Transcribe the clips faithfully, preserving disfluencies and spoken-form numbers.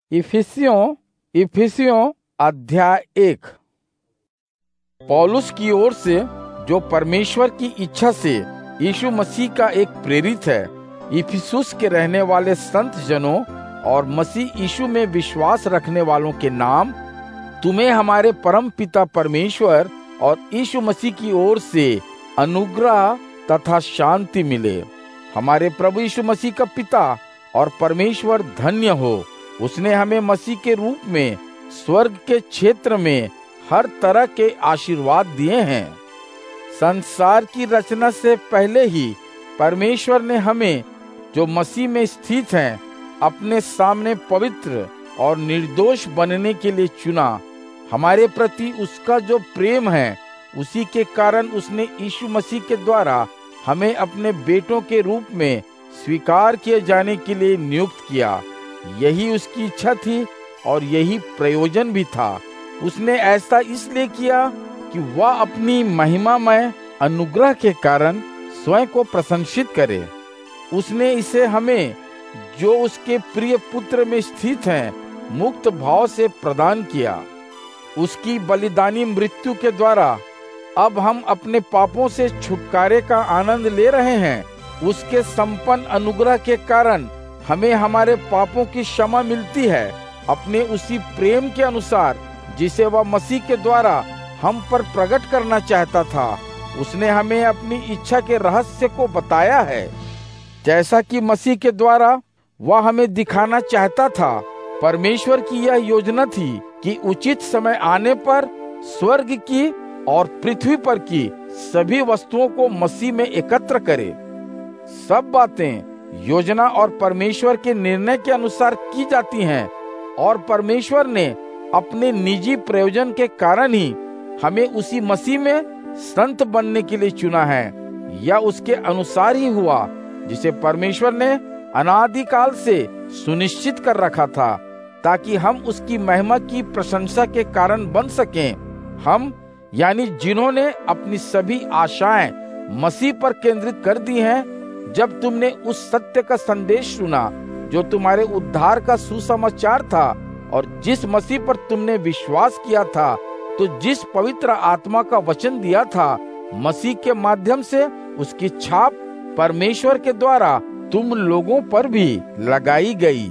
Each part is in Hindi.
इफिसियों इफिसियों अध्याय एक। पौलुस की ओर से, जो परमेश्वर की इच्छा से यीशु मसीह का एक प्रेरित है, इफिसुस के रहने वाले संत जनों और मसीह यीशु में विश्वास रखने वालों के नाम, तुम्हें हमारे परम पिता परमेश्वर और यीशु मसीह की ओर से अनुग्रह तथा शांति मिले। हमारे प्रभु यीशु मसीह का पिता और परमेश्वर धन्य हो। उसने हमें मसीह के रूप में स्वर्ग के क्षेत्र में हर तरह के आशीर्वाद दिए हैं। संसार की रचना से पहले ही परमेश्वर ने हमें, जो मसीह में स्थित हैं, अपने सामने पवित्र और निर्दोष बनने के लिए चुना। हमारे प्रति उसका जो प्रेम है, उसी के कारण उसने यीशु मसीह के द्वारा हमें अपने बेटों के रूप में स्वीकार किए जाने के लिए नियुक्त किया। यही उसकी इच्छा थी और यही प्रयोजन भी था। उसने ऐसा इसलिए किया कि वह अपनी महिमामय अनुग्रह के कारण स्वयं को प्रशंसित करे। उसने इसे हमें, जो उसके प्रिय पुत्र में स्थित हैं, मुक्त भाव से प्रदान किया। उसकी बलिदानी मृत्यु के द्वारा अब हम अपने पापों से छुटकारे का आनंद ले रहे हैं। उसके संपन्न अनुग्रह के कारण हमें हमारे पापों की क्षमा मिलती है, अपने उसी प्रेम के अनुसार जिसे वह मसीह के द्वारा हम पर प्रकट करना चाहता था। उसने हमें अपनी इच्छा के रहस्य को बताया है, जैसा कि मसीह के द्वारा वह हमें दिखाना चाहता था। परमेश्वर की यह योजना थी कि उचित समय आने पर स्वर्ग की और पृथ्वी पर की सभी वस्तुओं को मसीह में एकत्र करे। सब बातें योजना और परमेश्वर के निर्णय के अनुसार की जाती हैं, और परमेश्वर ने अपने निजी प्रयोजन के कारण ही हमें उसी मसीह में संत बनने के लिए चुना है। यह उसके अनुसार ही हुआ, जिसे परमेश्वर ने अनादिकाल से सुनिश्चित कर रखा था, ताकि हम उसकी महिमा की प्रशंसा के कारण बन सकें। हम, यानी जिन्होंने अपनी सभी आशाएं मसीह पर केंद्रित कर दी हैं, जब तुमने उस सत्य का संदेश सुना जो तुम्हारे उद्धार का सुसमाचार था, और जिस मसीह पर तुमने विश्वास किया था, तो जिस पवित्र आत्मा का वचन दिया था, मसीह के माध्यम से उसकी छाप परमेश्वर के द्वारा तुम लोगों पर भी लगाई गई।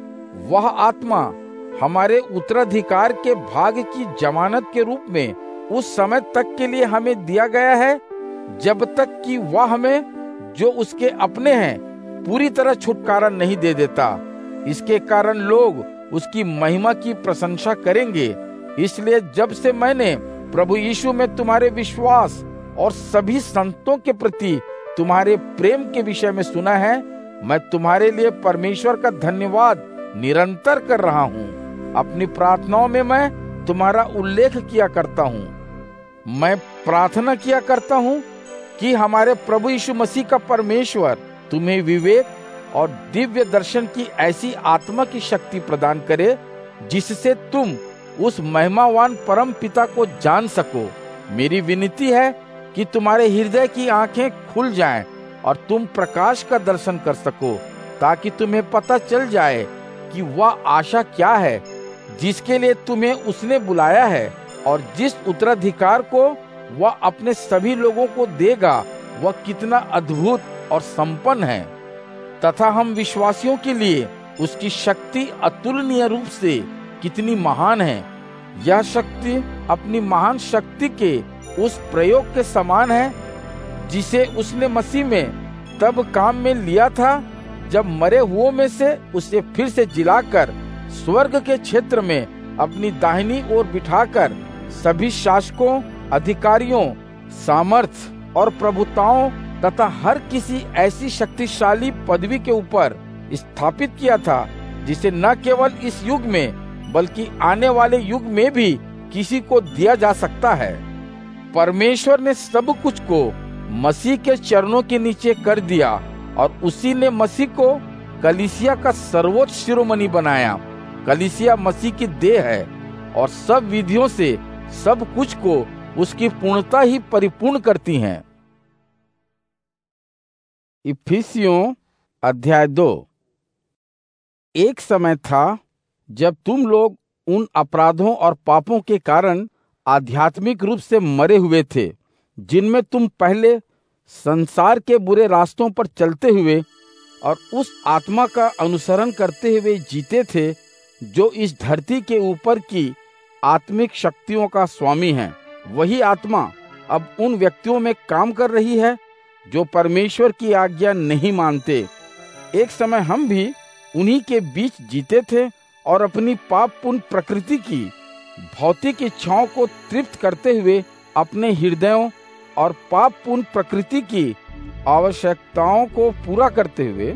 वह आत्मा हमारे उत्तराधिकार के भाग की जमानत के रूप में उस समय तक के लिए हमें दिया गया है, जब तक कि वह हमें, जो उसके अपने हैं, पूरी तरह छुटकारा नहीं दे देता। इसके कारण लोग उसकी महिमा की प्रशंसा करेंगे। इसलिए जब से मैंने प्रभु यीशु में तुम्हारे विश्वास और सभी संतों के प्रति तुम्हारे प्रेम के विषय में सुना है, मैं तुम्हारे लिए परमेश्वर का धन्यवाद निरंतर कर रहा हूँ। अपनी प्रार्थनाओं में मैं तुम्हारा उल्लेख किया करता हूँ। मैं प्रार्थना किया करता हूँ कि हमारे प्रभु यीशु मसीह का परमेश्वर तुम्हें विवेक और दिव्य दर्शन की ऐसी आत्मा की शक्ति प्रदान करे, जिससे तुम उस महिमावान परम पिता को जान सको। मेरी विनती है कि तुम्हारे हृदय की आंखें खुल जाएं और तुम प्रकाश का दर्शन कर सको, ताकि तुम्हें पता चल जाए कि वह आशा क्या है जिसके लिए तुम्हें उसने बुलाया है, और जिस उत्तराधिकार को वह अपने सभी लोगों को देगा, वह कितना अद्भुत और संपन्न है। तथा हम विश्वासियों के लिए उसकी शक्ति अतुलनीय रूप से कितनी महान है। यह शक्ति अपनी महान शक्ति के उस प्रयोग के समान है, जिसे उसने मसीह में तब काम में लिया था, जब मरे हुओं में से उसे फिर से जिलाकर स्वर्ग के क्षेत्र में अपनी दाहिनी ओर बिठाकर सभी शासकों, अधिकारियों, सामर्थ और प्रभुताओं तथा हर किसी ऐसी शक्तिशाली पदवी के ऊपर स्थापित किया था, जिसे न केवल इस युग में बल्कि आने वाले युग में भी किसी को दिया जा सकता है। परमेश्वर ने सब कुछ को मसीह के चरणों के नीचे कर दिया, और उसी ने मसीह को कलीसिया का सर्वोच्च शिरोमणि बनाया। कलीसिया मसीह की देह है, और सब विधियों से सब कुछ को उसकी पूर्णता ही परिपूर्ण करती हैं। इफिसियों अध्याय दो। एक समय था जब तुम लोग उन अपराधों और पापों के कारण आध्यात्मिक रूप से मरे हुए थे, जिनमें तुम पहले संसार के बुरे रास्तों पर चलते हुए और उस आत्मा का अनुसरण करते हुए जीते थे जो इस धरती के ऊपर की आत्मिक शक्तियों का स्वामी है। वही आत्मा अब उन व्यक्तियों में काम कर रही है जो परमेश्वर की आज्ञा नहीं मानते। एक समय हम भी उन्हीं के बीच जीते थे और अपनी पापपूर्ण प्रकृति की भौतिक इच्छाओं को तृप्त करते हुए अपने हृदयों और पापपूर्ण प्रकृति की आवश्यकताओं को पूरा करते हुए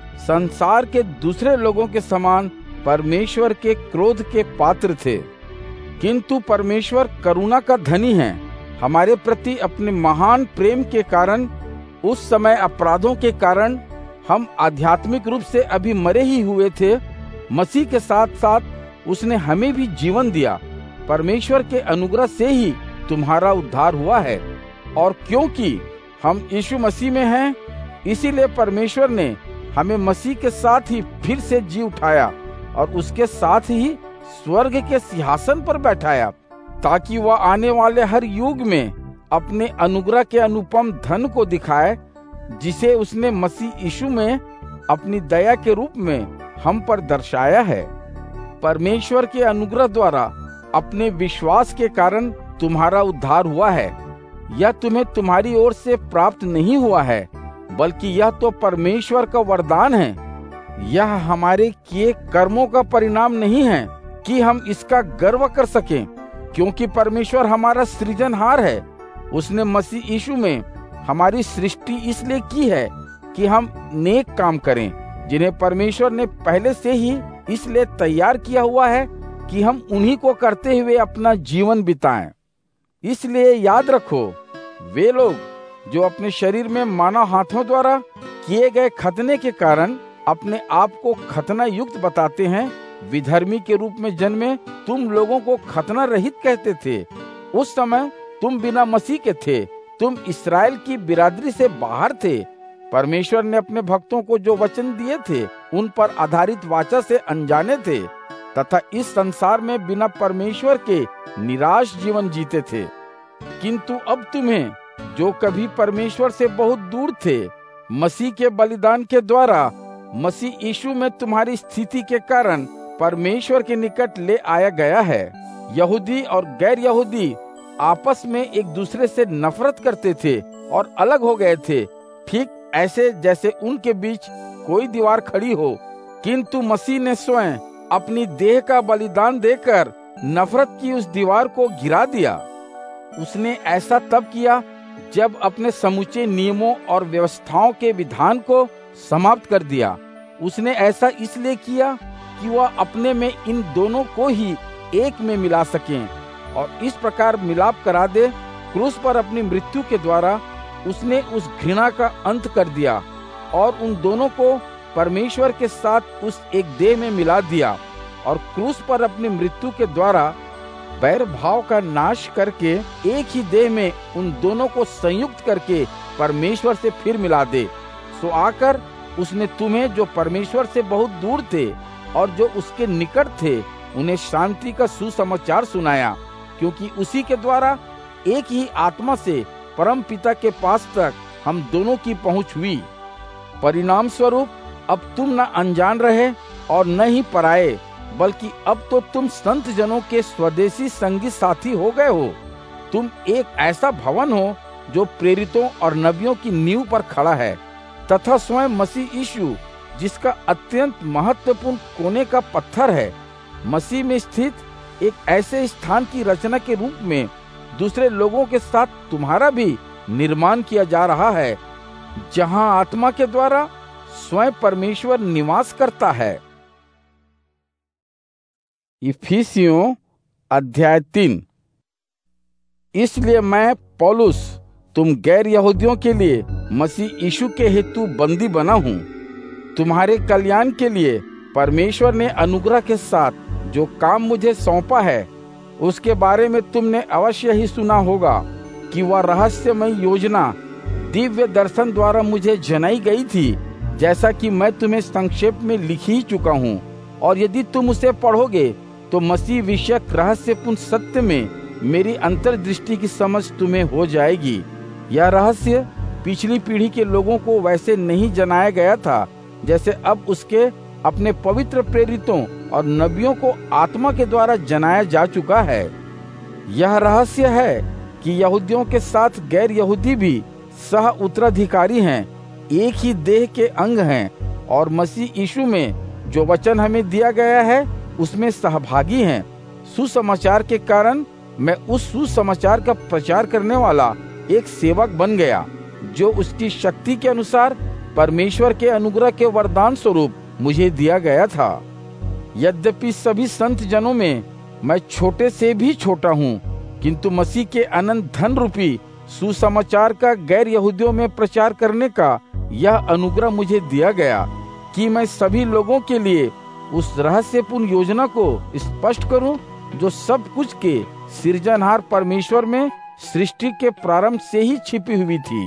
संसार के दूसरे लोगों के समान परमेश्वर के क्रोध के पात्र थे। किंतु परमेश्वर करुणा का धनी है। हमारे प्रति अपने महान प्रेम के कारण उस समय अपराधों के कारण हम आध्यात्मिक रूप से अभी मरे ही हुए थे, मसीह के साथ साथ उसने हमें भी जीवन दिया। परमेश्वर के अनुग्रह से ही तुम्हारा उद्धार हुआ है, और क्योंकि हम यीशु मसीह में हैं, इसीलिए परमेश्वर ने हमें मसीह के साथ ही फिर से जी उठाया और उसके साथ ही स्वर्ग के सिंहासन पर बैठाया, ताकि वह आने वाले हर युग में अपने अनुग्रह के अनुपम धन को दिखाए, जिसे उसने मसीह यीशु में अपनी दया के रूप में हम पर दर्शाया है। परमेश्वर के अनुग्रह द्वारा अपने विश्वास के कारण तुम्हारा उद्धार हुआ है। यह तुम्हें तुम्हारी ओर से प्राप्त नहीं हुआ है, बल्कि यह तो परमेश्वर का वरदान है। यह हमारे किए कर्मों का परिणाम नहीं है कि हम इसका गर्व कर सकें, क्योंकि परमेश्वर हमारा सृजनहार है। उसने मसीह यीशु में हमारी सृष्टि इसलिए की है कि हम नेक काम करें, जिन्हें परमेश्वर ने पहले से ही इसलिए तैयार किया हुआ है कि हम उन्हीं को करते हुए अपना जीवन बिताएं। इसलिए याद रखो, वे लोग जो अपने शरीर में मानव हाथों द्वारा किए गए खतने के कारण अपने आप को खतना युक्त बताते हैं, विधर्मी के रूप में जन्मे तुम लोगों को खतना रहित कहते थे। उस समय तुम बिना मसीह के थे, तुम इस्राएल की बिरादरी से बाहर थे। परमेश्वर ने अपने भक्तों को जो वचन दिए थे उन पर आधारित वाचा से अनजाने थे, तथा इस संसार में बिना परमेश्वर के निराश जीवन जीते थे। किंतु अब तुम्हें जो कभी परमेश्वर से बहुत दूर थे, मसीह के बलिदान के द्वारा मसीह यीशु में तुम्हारी स्थिति के कारण परमेश्वर के निकट ले आया गया है। यहूदी और गैर यहूदी आपस में एक दूसरे से नफरत करते थे और अलग हो गए थे, ठीक ऐसे जैसे उनके बीच कोई दीवार खड़ी हो। किंतु मसीह ने स्वयं अपनी देह का बलिदान देकर नफरत की उस दीवार को गिरा दिया। उसने ऐसा तब किया जब अपने समूचे नियमों और व्यवस्थाओं के विधान को समाप्त कर दिया। उसने ऐसा इसलिए किया कि वह अपने में इन दोनों को ही एक में मिला सकें और इस प्रकार मिलाप करा दे। क्रूस पर अपनी मृत्यु के द्वारा उसने उस घृणा का अंत कर दिया और उन दोनों को परमेश्वर के साथ उस एक देह में मिला दिया, और क्रूस पर अपनी मृत्यु के द्वारा बैर भाव का नाश करके एक ही देह में उन दोनों को संयुक्त करके परमेश्वर से फिर मिला दे। सो आकर उसने तुम्हें जो परमेश्वर से बहुत दूर थे और जो उसके निकट थे, उन्हें शांति का सुसमाचार सुनाया, क्योंकि उसी के द्वारा एक ही आत्मा से परम पिता के पास तक हम दोनों की पहुंच हुई। परिणाम स्वरूप अब तुम न अनजान रहे और न ही पराये, बल्कि अब तो तुम संत जनों के स्वदेशी संगी साथी हो गए हो। तुम एक ऐसा भवन हो जो प्रेरितों और नबियों की नींव पर खड़ा है, तथा स्वयं मसीह यीशु जिसका अत्यंत महत्वपूर्ण कोने का पत्थर है, मसीह में स्थित एक ऐसे स्थान की रचना के रूप में दूसरे लोगों के साथ तुम्हारा भी निर्माण किया जा रहा है, जहां आत्मा के द्वारा स्वयं परमेश्वर निवास करता है। इफिसियों अध्याय तीन। इसलिए मैं पौलुस तुम गैर यहूदियों के लिए मसीह यीशु के हेतु बंदी बना हूँ। तुम्हारे कल्याण के लिए परमेश्वर ने अनुग्रह के साथ जो काम मुझे सौंपा है, उसके बारे में तुमने अवश्य ही सुना होगा कि वह रहस्यमय योजना दिव्य दर्शन द्वारा मुझे जनाई गई थी, जैसा कि मैं तुम्हें संक्षेप में लिख ही चुका हूँ। और यदि तुम उसे पढ़ोगे तो मसीह विषयक रहस्यपूर्ण सत्य में मेरी अंतर्दृष्टि की समझ तुम्हें हो जाएगी। यह रहस्य पिछली पीढ़ी के लोगों को वैसे नहीं जनाया गया था जैसे अब उसके अपने पवित्र प्रेरितों और नबियों को आत्मा के द्वारा जनाया जा चुका है। यह रहस्य है कि यहूदियों के साथ गैर यहूदी भी सह उत्तराधिकारी हैं, एक ही देह के अंग हैं और मसीह यीशु में जो वचन हमें दिया गया है उसमें सहभागी हैं। सुसमाचार के कारण मैं उस सुसमाचार का प्रचार करने वाला एक सेवक बन गया जो उसकी शक्ति के अनुसार परमेश्वर के अनुग्रह के वरदान स्वरूप मुझे दिया गया था। यद्यपि सभी संत जनों में मैं छोटे से भी छोटा हूँ, किंतु मसीह के अनंत धन रूपी सुसमाचार का गैर यहूदियों में प्रचार करने का यह अनुग्रह मुझे दिया गया कि मैं सभी लोगों के लिए उस रहस्यपूर्ण योजना को स्पष्ट करूं जो सब कुछ के सृजनहार परमेश्वर में सृष्टि के प्रारंभ से ही छिपी हुई थी,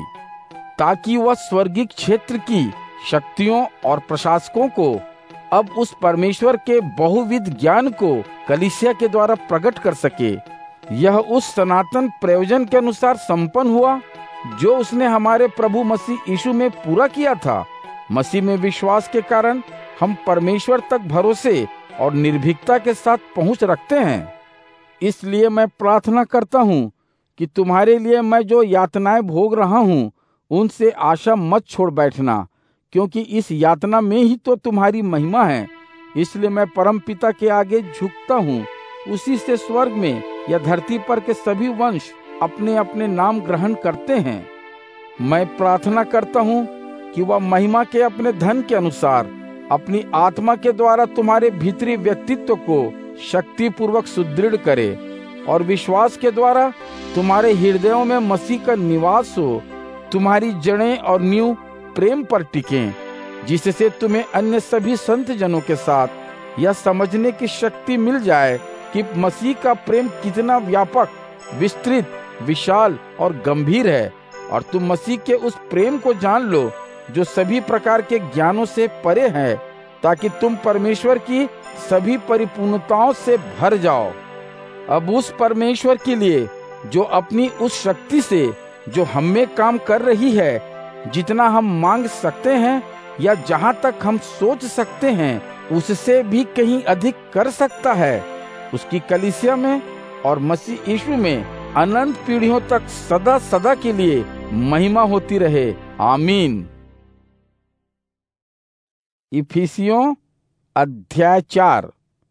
ताकि वह स्वर्गीय क्षेत्र की शक्तियों और प्रशासकों को अब उस परमेश्वर के बहुविध ज्ञान को कलीसिया के द्वारा प्रकट कर सके। यह उस सनातन प्रयोजन के अनुसार संपन्न हुआ जो उसने हमारे प्रभु मसीह यीशु में पूरा किया था। मसीह में विश्वास के कारण हम परमेश्वर तक भरोसे और निर्भीकता के साथ पहुंच रखते हैं। इसलिए मैं प्रार्थना करता हूं कि तुम्हारे लिए मैं जो यातनाएं भोग रहा हूं उनसे आशा मत छोड़ बैठना, क्योंकि इस यातना में ही तो तुम्हारी महिमा है। इसलिए मैं परम पिता के आगे झुकता हूँ, उसी से स्वर्ग में या धरती पर के सभी वंश अपने अपने नाम ग्रहण करते हैं। मैं प्रार्थना करता हूँ कि वह महिमा के अपने धन के अनुसार अपनी आत्मा के द्वारा तुम्हारे भीतरी व्यक्तित्व को शक्ति पूर्वक सुदृढ़ करे और विश्वास के द्वारा तुम्हारे हृदयों में मसीह का निवास हो। तुम्हारी जड़ें और नींव प्रेम पर टिकें, जिससे तुम्हें अन्य सभी संत जनों के साथ यह समझने की शक्ति मिल जाए कि मसीह का प्रेम कितना व्यापक, विस्तृत, विशाल और गंभीर है, और तुम मसीह के उस प्रेम को जान लो जो सभी प्रकार के ज्ञानों से परे है, ताकि तुम परमेश्वर की सभी परिपूर्णताओं से भर जाओ। अब उस परमेश्वर के लिए जो अपनी उस शक्ति से जो हम में काम कर रही है, जितना हम मांग सकते हैं या जहां तक हम सोच सकते हैं, उससे भी कहीं अधिक कर सकता है, उसकी कलीसिया में और मसीह यीशु में अनंत पीढ़ियों तक सदा सदा के लिए महिमा होती रहे। आमीन। इफिसियों अध्याय चार।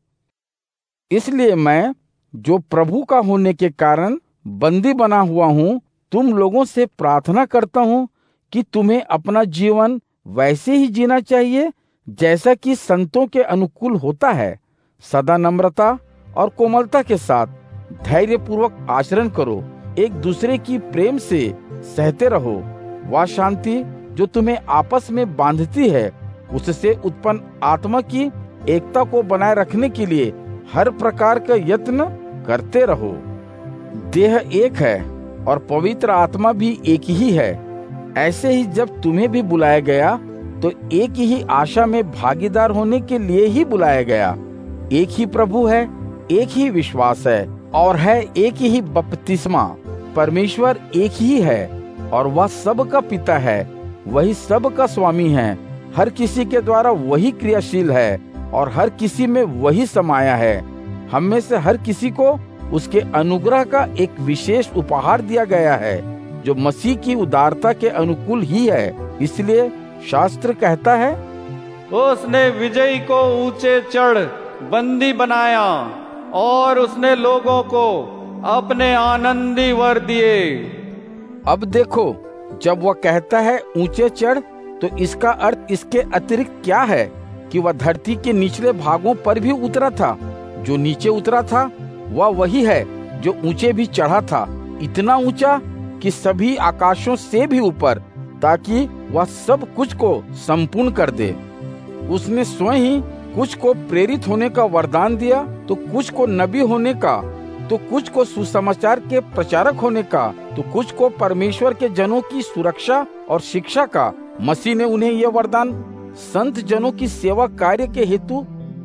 इसलिए मैं जो प्रभु का होने के कारण बंदी बना हुआ हूँ, तुम लोगों से प्रार्थना करता हूँ कि तुम्हें अपना जीवन वैसे ही जीना चाहिए जैसा कि संतों के अनुकूल होता है। सदा नम्रता और कोमलता के साथ धैर्य पूर्वक आचरण करो, एक दूसरे की प्रेम से सहते रहो। वह शांति जो तुम्हें आपस में बांधती है, उससे उत्पन्न आत्मा की एकता को बनाए रखने के लिए हर प्रकार का यत्न करते रहो। देह एक है और पवित्र आत्मा भी एक ही है। ऐसे ही जब तुम्हें भी बुलाया गया तो एक ही आशा में भागीदार होने के लिए ही बुलाया गया। एक ही प्रभु है, एक ही विश्वास है और है एक ही बपतिस्मा। परमेश्वर एक ही है और वह सब का पिता है, वही सब का स्वामी है, हर किसी के द्वारा वही क्रियाशील है और हर किसी में वही समाया है। हम में से हर किसी को उसके अनुग्रह का एक विशेष उपहार दिया गया है जो मसीह की उदारता के अनुकूल ही है। इसलिए शास्त्र कहता है, उसने विजयी को ऊंचे चढ़ बंदी बनाया और उसने लोगों को अपने आनंदी वर दिए। अब देखो, जब वह कहता है ऊंचे चढ़, तो इसका अर्थ इसके अतिरिक्त क्या है कि वह धरती के निचले भागों पर भी उतरा था। जो नीचे उतरा था वह वही है जो ऊंचे भी चढ़ा था, इतना ऊंचा कि सभी आकाशों से भी ऊपर, ताकि वह सब कुछ को संपूर्ण कर दे। उसने स्वयं ही कुछ को प्रेरित होने का वरदान दिया, तो कुछ को नबी होने का, तो कुछ को सुसमाचार के प्रचारक होने का, तो कुछ को परमेश्वर के जनों की सुरक्षा और शिक्षा का। मसीह ने उन्हें यह वरदान संत जनों की सेवा कार्य के हेतु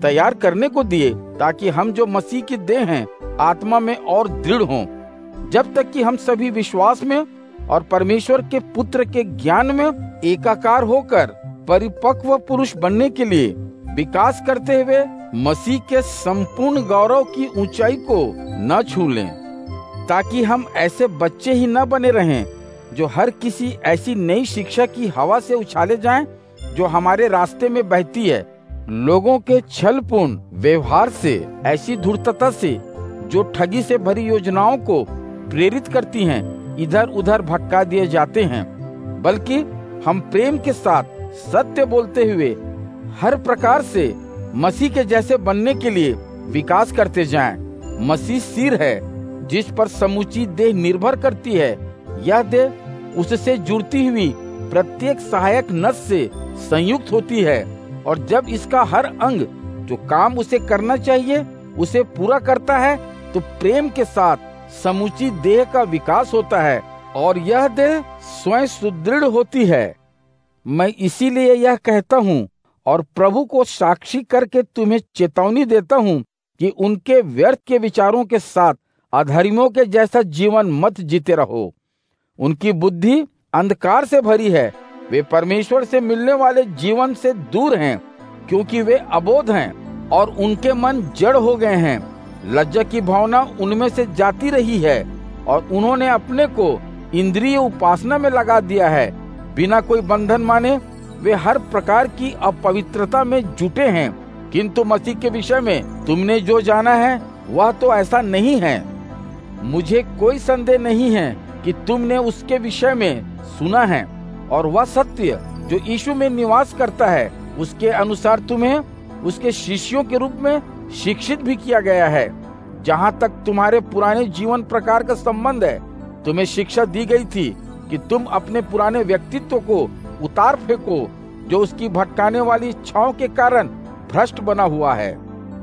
तैयार करने को दिए, ताकि हम जो मसीह की देह हैं आत्मा में और दृढ़ हों, जब तक कि हम सभी विश्वास में और परमेश्वर के पुत्र के ज्ञान में एकाकार होकर परिपक्व पुरुष बनने के लिए विकास करते हुए मसीह के संपूर्ण गौरव की ऊंचाई को न छू लें, ताकि हम ऐसे बच्चे ही न बने रहें जो हर किसी ऐसी नई शिक्षा की हवा से उछाले जाएं जो हमारे रास्ते में बहती है, लोगों के छलपूर्ण व्यवहार से, ऐसी धूर्तता से जो ठगी से भरी योजनाओं को प्रेरित करती हैं, इधर उधर भटका दिए जाते हैं, बल्कि हम प्रेम के साथ सत्य बोलते हुए हर प्रकार से मसीह के जैसे बनने के लिए विकास करते जाएं। मसीह सिर है जिस पर समूची देह निर्भर करती है। यह देह उससे जुड़ती हुई प्रत्येक सहायक नस से संयुक्त होती है, और जब इसका हर अंग जो काम उसे करना चाहिए उसे पूरा करता है, तो प्रेम के साथ समूची देह का विकास होता है और यह देह स्वयं सुदृढ़ होती है। मैं इसीलिए यह कहता हूँ और प्रभु को साक्षी करके तुम्हें चेतावनी देता हूँ कि उनके व्यर्थ के विचारों के साथ अधर्मियों के जैसा जीवन मत जीते रहो। उनकी बुद्धि अंधकार से भरी है, वे परमेश्वर से मिलने वाले जीवन से दूर हैं, क्योंकि वे अबोध हैं और उनके मन जड़ हो गए हैं। लज्जा की भावना उनमें से जाती रही है और उन्होंने अपने को इंद्रिय उपासना में लगा दिया है। बिना कोई बंधन माने वे हर प्रकार की अपवित्रता में जुटे हैं, किंतु मसीह के विषय में तुमने जो जाना है वह तो ऐसा नहीं है। मुझे कोई संदेह नहीं है कि तुमने उसके विषय में सुना है, और वह सत्य जो यीशु में निवास करता है उसके अनुसार तुम्हें उसके शिष्यों के रूप में शिक्षित भी किया गया है। जहाँ तक तुम्हारे पुराने जीवन प्रकार का संबंध है, तुम्हें शिक्षा दी गई थी कि तुम अपने पुराने व्यक्तित्व को उतार फेंको, जो उसकी भटकाने वाली इच्छाओं के कारण भ्रष्ट बना हुआ है,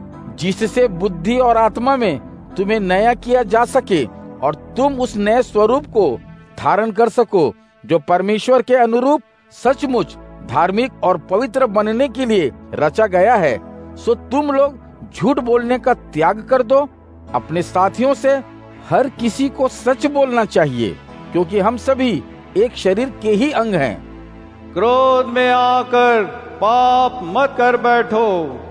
जिससे बुद्धि और आत्मा में तुम्हें नया किया जा सके और तुम उस नए स्वरूप को धारण कर सको जो परमेश्वर के अनुरूप सचमुच धार्मिक और पवित्र बनने के लिए रचा गया है। सो तुम लोग झूठ बोलने का त्याग कर दो। अपने साथियों से हर किसी को सच बोलना चाहिए, क्योंकि हम सभी एक शरीर के ही अंग हैं। क्रोध में आकर पाप मत कर बैठो।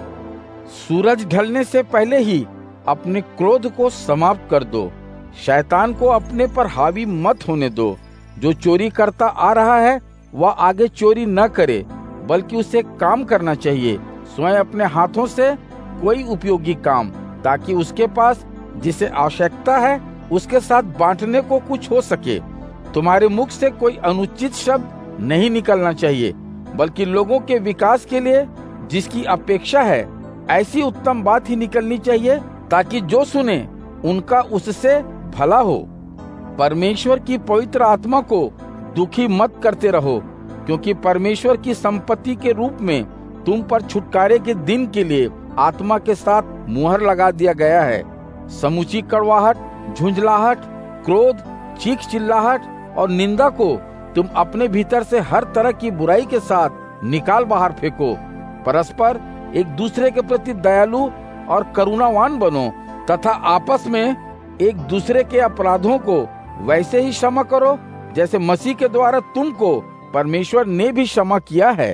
सूरज ढलने से पहले ही अपने क्रोध को समाप्त कर दो। शैतान को अपने पर हावी मत होने दो। जो चोरी करता आ रहा है वह आगे चोरी न करे, बल्कि उसे काम करना चाहिए, स्वयं अपने हाथों से कोई उपयोगी काम, ताकि उसके पास जिसे आवश्यकता है उसके साथ बांटने को कुछ हो सके। तुम्हारे मुख से कोई अनुचित शब्द नहीं निकलना चाहिए, बल्कि लोगों के विकास के लिए जिसकी अपेक्षा है ऐसी उत्तम बात ही निकलनी चाहिए, ताकि जो सुने उनका उससे भला हो। परमेश्वर की पवित्र आत्मा को दुखी मत करते रहो, क्योंकि परमेश्वर की संपत्ति के रूप में तुम पर छुटकारे के दिन के लिए आत्मा के साथ मुहर लगा दिया गया है। समूची कड़वाहट, झुंझलाहट, क्रोध, चीख चिल्लाहट और निंदा को तुम अपने भीतर से हर तरह की बुराई के साथ निकाल बाहर फेंको। परस्पर एक दूसरे के प्रति दयालु और करुणावान बनो, तथा आपस में एक दूसरे के अपराधों को वैसे ही क्षमा करो जैसे मसीह के द्वारा तुमको परमेश्वर ने भी क्षमा किया है।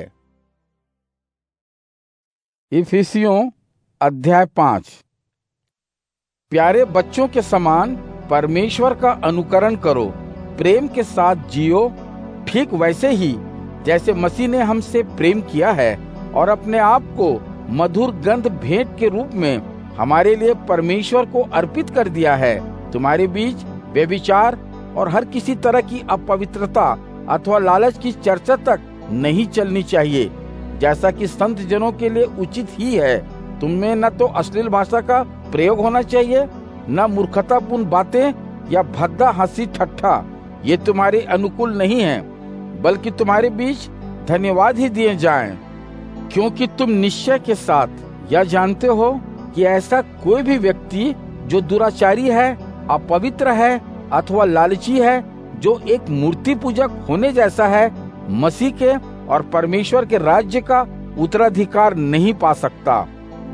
इफिसियों अध्याय पाँच। प्यारे बच्चों के समान परमेश्वर का अनुकरण करो, प्रेम के साथ जियो, ठीक वैसे ही जैसे मसीह ने हमसे प्रेम किया है और अपने आप को मधुर गंध भेंट के रूप में हमारे लिए परमेश्वर को अर्पित कर दिया है। तुम्हारे बीच व्यभिचार और हर किसी तरह की अपवित्रता अथवा लालच की चर्चा तक नहीं चलनी चाहिए, जैसा कि संत जनों के लिए उचित ही है। तुममें न तो अश्लील भाषा का प्रयोग होना चाहिए, न मूर्खतापूर्ण बातें या भद्दा हंसी ठट्ठा, ये तुम्हारे अनुकूल नहीं है, बल्कि तुम्हारे बीच धन्यवाद ही दिए जाएं, क्योंकि तुम निश्चय के साथ यह जानते हो कि ऐसा कोई भी व्यक्ति जो दुराचारी है, अपवित्र है अथवा लालची है, जो एक मूर्ति पूजक होने जैसा है, मसीह के और परमेश्वर के राज्य का उत्तराधिकार नहीं पा सकता।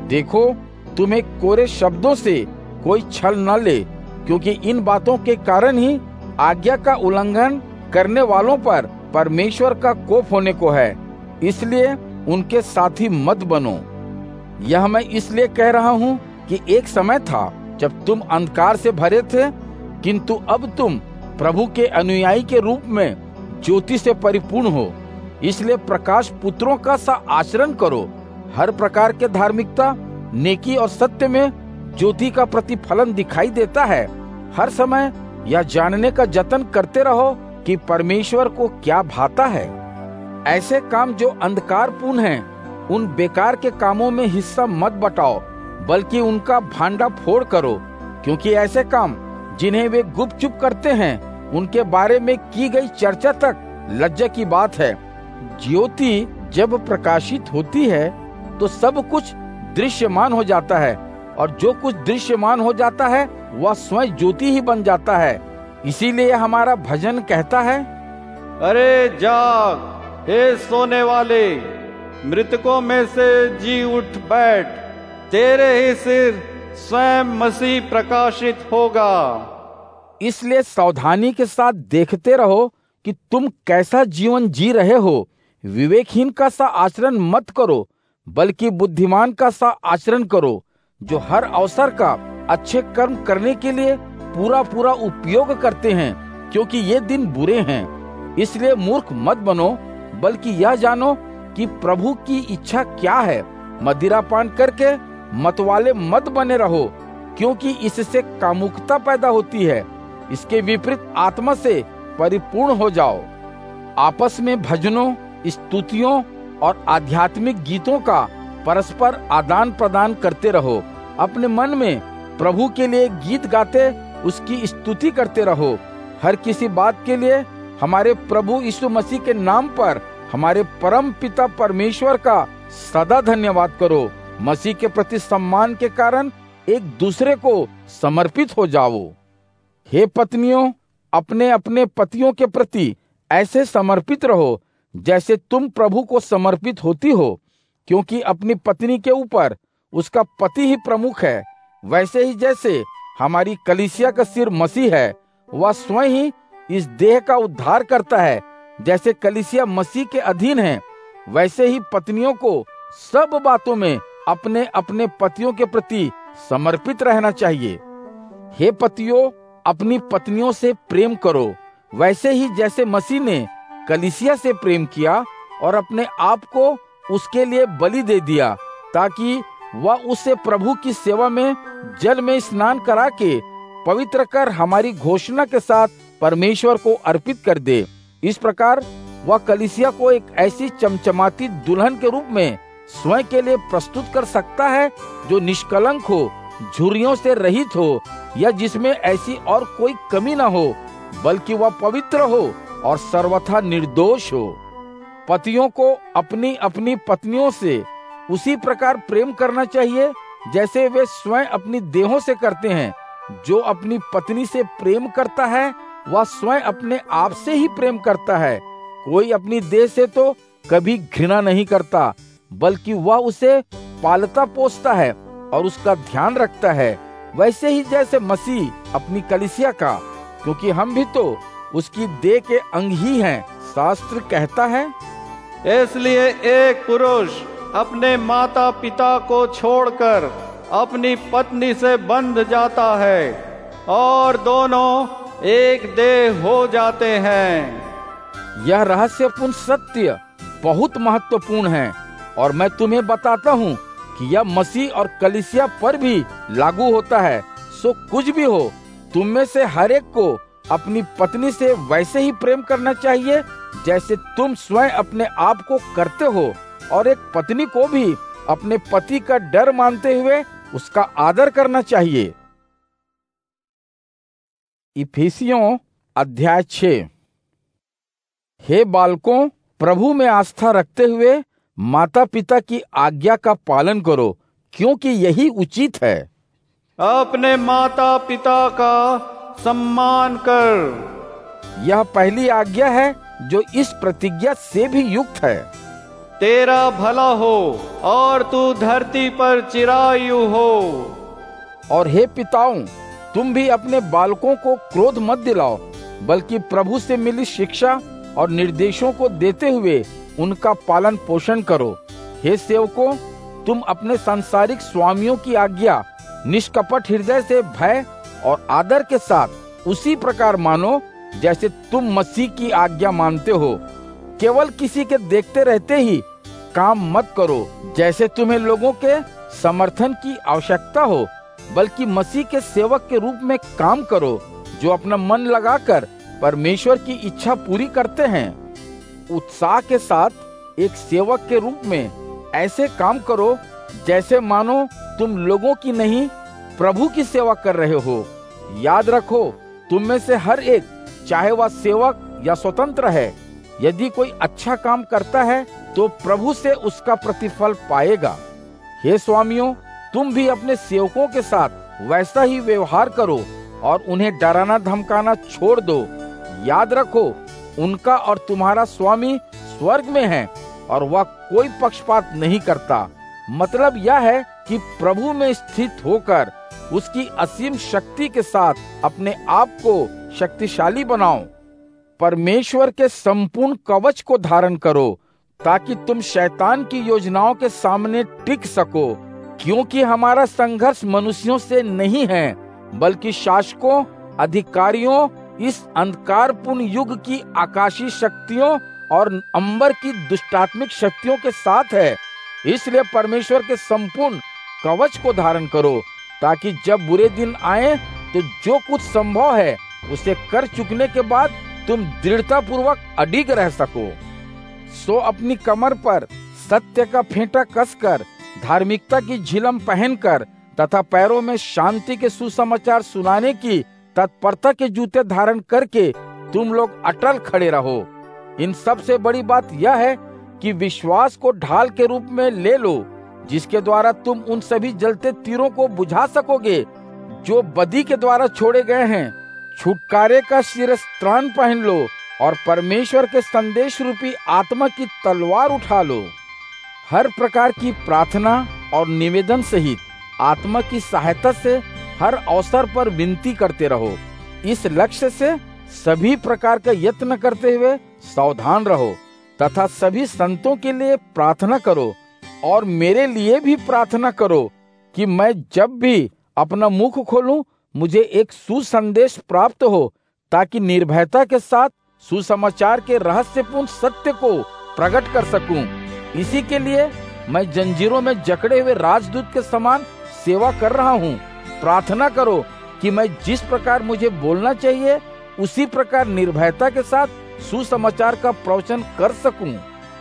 देखो, तुम्हें कोरे शब्दों से कोई छल न ले, क्योंकि इन बातों के कारण ही आज्ञा का उल्लंघन करने वालों पर परमेश्वर का कोप होने को है। इसलिए उनके साथी मत बनो। यह मैं इसलिए कह रहा हूँ कि एक समय था जब तुम अंधकार से भरे थे, किंतु अब तुम प्रभु के अनुयायी के रूप में ज्योति से परिपूर्ण हो। इसलिए प्रकाश पुत्रों का सा आचरण करो। हर प्रकार के धार्मिकता, नेकी और सत्य में ज्योति का प्रतिफलन दिखाई देता है। हर समय यह जानने का जतन करते रहो कि परमेश्वर को क्या भाता है। ऐसे काम जो अंधकारपूर्ण हैं, उन बेकार के कामों में हिस्सा मत बटाओ, बल्कि उनका भांडा फोड़ करो, क्योंकि ऐसे काम जिन्हें वे गुपचुप करते हैं, उनके बारे में की गई चर्चा तक लज्जा की बात है। ज्योति जब प्रकाशित होती है तो सब कुछ दृश्यमान हो जाता है, और जो कुछ दृश्यमान हो जाता है वह स्वयं ज्योति ही बन जाता है। इसीलिए हमारा भजन कहता है, अरे जाग हे सोने वाले, मृतकों में से जी उठ बैठ, तेरे ही सिर स्वयं मसीह प्रकाशित होगा। इसलिए सावधानी के साथ देखते रहो कि तुम कैसा जीवन जी रहे हो। विवेकहीन का सा आचरण मत करो, बल्कि बुद्धिमान का सा आचरण करो, जो हर अवसर का अच्छे कर्म करने के लिए पूरा पूरा उपयोग करते हैं, क्योंकि ये दिन बुरे हैं। इसलिए मूर्ख मत बनो, बल्कि यह जानो कि प्रभु की इच्छा क्या है। मदिरापान करके मतवाले मत बने रहो, क्योंकि इससे कामुकता पैदा होती है। इसके विपरीत आत्मा से परिपूर्ण हो जाओ। आपस में भजनों, स्तुतियों और आध्यात्मिक गीतों का परस्पर आदान प्रदान करते रहो। अपने मन में प्रभु के लिए गीत गाते उसकी स्तुति करते रहो। हर किसी बात के लिए हमारे प्रभु यीशु मसीह के नाम पर हमारे परम पिता परमेश्वर का सदा धन्यवाद करो। मसीह के प्रति सम्मान के कारण एक दूसरे को समर्पित हो जाओ। हे पत्नियों, अपने अपने पतियों के प्रति ऐसे समर्पित रहो जैसे तुम प्रभु को समर्पित होती हो, क्योंकि अपनी पत्नी के ऊपर उसका पति ही प्रमुख है। वैसे ही जैसे हमारी कलीसिया का सिर मसीह है, वह स्वयं ही इस देह का उद्धार करता है। जैसे कलीसिया मसीह के अधीन है, वैसे ही पत्नियों को सब बातों में अपने अपने पतियों के प्रति समर्पित रहना चाहिए। हे पतियों, अपनी पत्नियों से प्रेम करो, वैसे ही जैसे मसीह ने कलीसिया से प्रेम किया और अपने आप को उसके लिए बलि दे दिया, ताकि वह उसे प्रभु की सेवा में जल में स्नान करा के पवित्र कर हमारी घोषणा के साथ परमेश्वर को अर्पित कर दे। इस प्रकार वह कलीसिया को एक ऐसी चमचमाती दुल्हन के रूप में स्वयं के लिए प्रस्तुत कर सकता है, जो निष्कलंक हो, झुर्रियों से रहित हो, या जिसमें ऐसी और कोई कमी न हो, बल्कि वह पवित्र हो और सर्वथा निर्दोष हो। पतियों को अपनी अपनी पत्नियों से उसी प्रकार प्रेम करना चाहिए जैसे वे स्वयं अपनी देहों से करते हैं। जो अपनी पत्नी से प्रेम करता है, वह स्वयं अपने आप से ही प्रेम करता है। कोई अपनी देह से तो कभी घृणा नहीं करता, बल्कि वह उसे पालता पोसता है और उसका ध्यान रखता है, वैसे ही जैसे मसीह अपनी कलीसिया का, क्योंकि हम भी तो उसकी देह के अंग ही हैं। शास्त्र कहता है, इसलिए एक पुरुष अपने माता पिता को छोड़कर अपनी पत्नी से बंध जाता है और दोनों एक देह हो जाते हैं। यह रहस्यपूर्ण सत्य बहुत महत्वपूर्ण है, और मैं तुम्हें बताता हूँ कि यह मसीह और कलीसिया पर भी लागू होता है। सो कुछ भी हो, तुम में से हर एक को अपनी पत्नी से वैसे ही प्रेम करना चाहिए जैसे तुम स्वयं अपने आप को करते हो, और एक पत्नी को भी अपने पति का डर मानते हुए उसका आदर करना चाहिए। इफिसियों अध्याय छः। हे बालकों, प्रभु में आस्था रखते हुए माता पिता की आज्ञा का पालन करो, क्योंकि यही उचित है। अपने माता पिता का सम्मान कर। यह पहली आज्ञा है जो इस प्रतिज्ञा से भी युक्त है। तेरा भला हो और तू धरती पर चिरायु हो। और हे पिताओं, तुम भी अपने बालकों को क्रोध मत दिलाओ, बल्कि प्रभु से मिली शिक्षा और निर्देशों को देते हुए उनका पालन पोषण करो। हे सेवकों, तुम अपने सांसारिक स्वामियों की आज्ञा निष्कपट हृदय से भय और आदर के साथ उसी प्रकार मानो जैसे तुम मसीह की आज्ञा मानते हो। केवल किसी के देखते रहते ही काम मत करो जैसे तुम्हें लोगों के समर्थन की आवश्यकता हो, बल्कि मसीह के सेवक के रूप में काम करो, जो अपना मन लगाकर परमेश्वर की इच्छा पूरी करते हैं। उत्साह के साथ एक सेवक के रूप में ऐसे काम करो जैसे मानो तुम लोगों की नहीं, प्रभु की सेवा कर रहे हो। याद रखो, तुम में से हर एक, चाहे वह सेवक या स्वतंत्र है, यदि कोई अच्छा काम करता है तो प्रभु से उसका प्रतिफल पाएगा। हे स्वामियों, तुम भी अपने सेवकों के साथ वैसा ही व्यवहार करो और उन्हें डराना धमकाना छोड़ दो। याद रखो, उनका और तुम्हारा स्वामी स्वर्ग में है और वह कोई पक्षपात नहीं करता। मतलब यह है कि प्रभु में स्थित होकर उसकी असीम शक्ति के साथ अपने आप को शक्तिशाली बनाओ। परमेश्वर के संपूर्ण कवच को धारण करो ताकि तुम शैतान की योजनाओं के सामने टिक सको, क्योंकि हमारा संघर्ष मनुष्यों से नहीं है, बल्कि शासकों, अधिकारियों, इस अंधकारपूर्ण युग की आकाशीय शक्तियों और अंबर की दुष्टात्मिक शक्तियों के साथ है। इसलिए परमेश्वर के संपूर्ण कवच को धारण करो ताकि जब बुरे दिन आए तो जो कुछ संभव है उसे कर चुकने के बाद तुम दृढ़ता पूर्वक अडिग रह सको। सो अपनी कमर पर सत्य का फेंटा कसकर, धार्मिकता की झिलम पहनकर तथा पैरों में शांति के सुसमाचार सुनाने की तत्परता के जूते धारण करके तुम लोग अटल खड़े रहो। इन सब से बड़ी बात यह है कि विश्वास को ढाल के रूप में ले लो, जिसके द्वारा तुम उन सभी जलते तीरों को बुझा सकोगे जो बदी के द्वारा छोड़े गए हैं। छुटकारे का शिरस्त्राण पहन लो और परमेश्वर के संदेश रूपी आत्मा की तलवार उठा लो। हर प्रकार की प्रार्थना और निवेदन सहित आत्मा की सहायता से हर अवसर पर विनती करते रहो। इस लक्ष्य से सभी प्रकार का यत्न करते हुए सावधान रहो तथा सभी संतों के लिए प्रार्थना करो और मेरे लिए भी प्रार्थना करो कि मैं जब भी अपना मुख खोलूं मुझे एक सुसंदेश प्राप्त हो, ताकि निर्भयता के साथ सुसमाचार के रहस्यपूर्ण सत्य को प्रकट कर सकूं। इसी के लिए मैं जंजीरों में जकड़े हुए राजदूत के समान सेवा कर रहा हूं। प्रार्थना करो कि मैं जिस प्रकार मुझे बोलना चाहिए उसी प्रकार निर्भयता के साथ सुसमाचार का प्रवचन कर सकूं।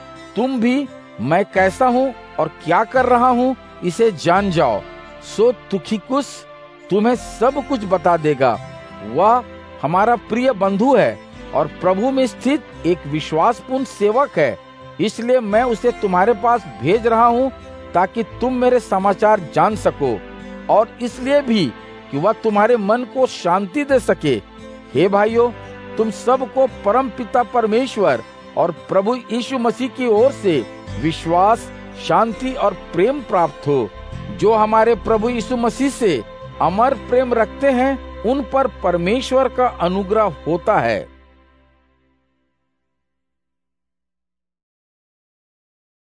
तुम भी मैं कैसा हूं और क्या कर रहा हूं इसे जान जाओ। सो तुखिकुस तुम्हें सब कुछ बता देगा। वह हमारा प्रिय बंधु है और प्रभु में स्थित एक विश्वासपूर्ण सेवक है। इसलिए मैं उसे तुम्हारे पास भेज रहा हूं ताकि तुम मेरे समाचार जान सको, और इसलिए भी कि वह तुम्हारे मन को शांति दे सके। हे भाइयों, तुम सबको परम पिता परमेश्वर और प्रभु यीशु मसीह की ओर से विश्वास, शांति और प्रेम प्राप्त हो। जो हमारे प्रभु यीशु मसीह से अमर प्रेम रखते हैं उन पर परमेश्वर का अनुग्रह होता है।